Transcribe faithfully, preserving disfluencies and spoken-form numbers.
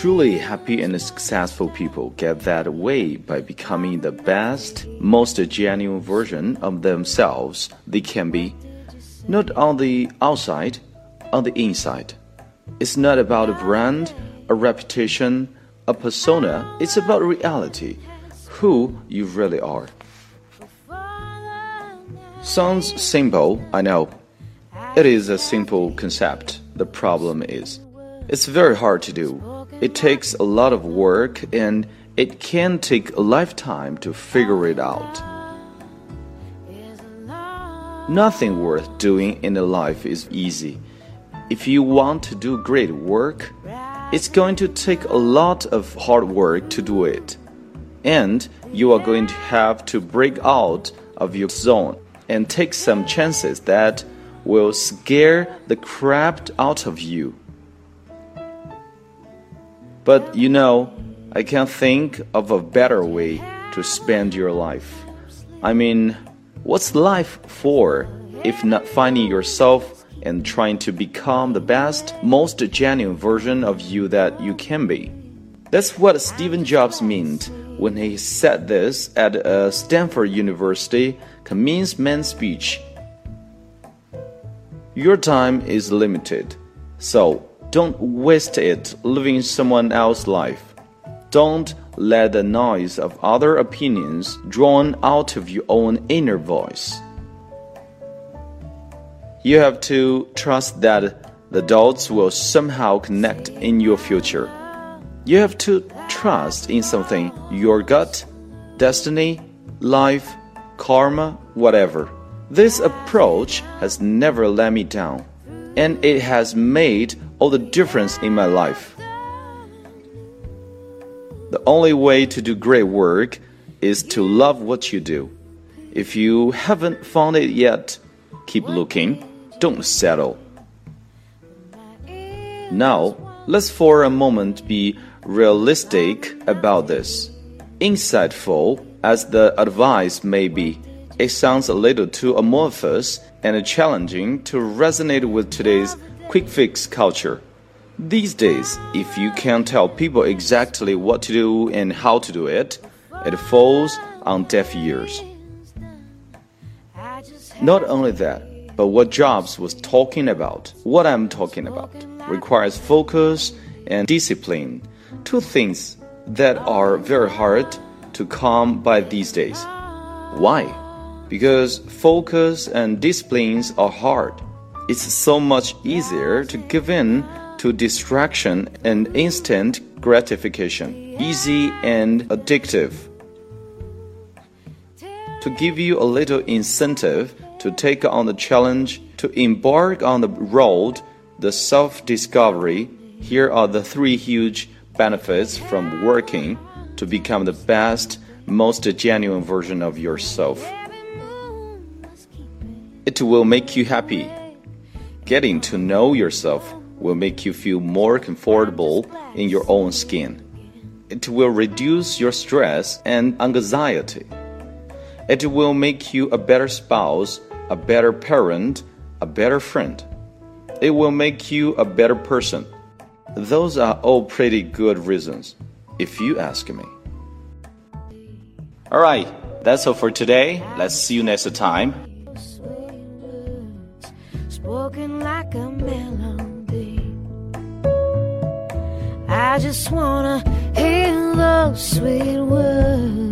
truly happy and successful people get that way by becoming the best, most genuine version of themselves they can be, not on the outside, on the inside. It's not about a brand, a reputation, a persona. It's about reality, who you really are. Sounds simple, I know. It is a simple concept. The problem is, it's very hard to do. It takes a lot of work and it can take a lifetime to figure it out. Nothing worth doing in a life is easy. If you want to do great work, it's going to take a lot of hard work to do it. And you are going to have to break out of your zone and take some chances that will scare the crap out of you. But you know, I can't think of a better way to spend your life. I mean, what's life for if not finding yourself and trying to become the best, most genuine version of you that you can be? That's what Steve Jobs meant when he said this at a Stanford University commencement speech. Your time is limited, so don't waste it living someone else's life. Don't let the noise of other opinions drown out of your own inner voice. You have to trust that the dots will somehow connect in your future. You have to trust in something, your gut, destiny, life, karma, whatever. This approach has never let me down, and it has made all the difference in my life. The only way to do great work is to love what you do. If you haven't found it yet, keep looking, don't settle. Now, let's for a moment be realistic about this. Insightful as the advice may be, it sounds a little too amorphous and challenging to resonate with today's quick-fix culture. These days, if you can't tell people exactly what to do and how to do it, it falls on deaf ears. Not only that, but what Jobs was talking about, what I'm talking about, requires focus and discipline, two things that are very hard to come by these days. Why? Because focus and disciplines are hard. It's so much easier to give in to distraction and instant gratification, easy and addictive. To give you a little incentive to take on the challenge, to embark on the road, the self-discovery, here are the three huge benefits from working to become the best, most genuine version of yourself. It will make you happy. Getting to know yourself will make you feel more comfortable in your own skin. It will reduce your stress and anxiety. It will make you a better spouse, a better parent, a better friend. It will make you a better person. Those are all pretty good reasons, if you ask me. Alright, that's all for today. Let's see you next time. Spoken like a melody, I just wanna hear those sweet words.